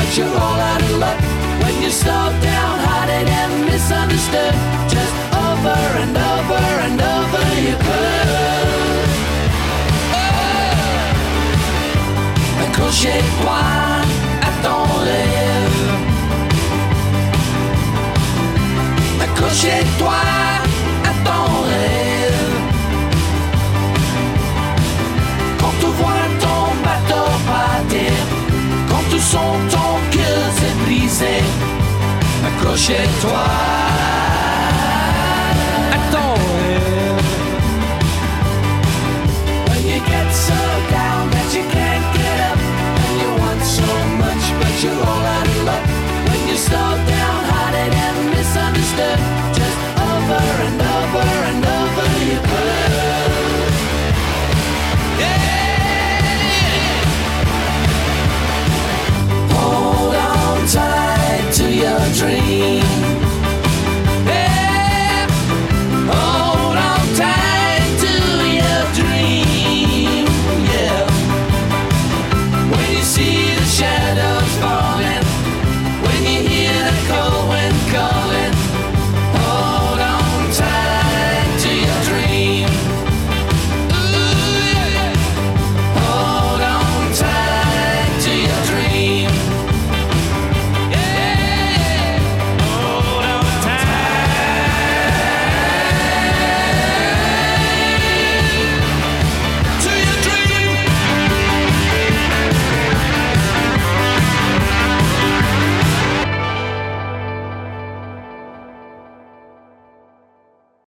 but you're all out of luck. When you're slow downhearted and misunderstood, just over and over and over you could. Accroche-toi à ton rêve. Accroche-toi à ton rêve. Quand tu vois ton bateau partir, quand tu sens ton cœur se briser, accroche-toi à ton rêve. When you get so down that you can't get up, and you want so much but you're all out of luck. When you slow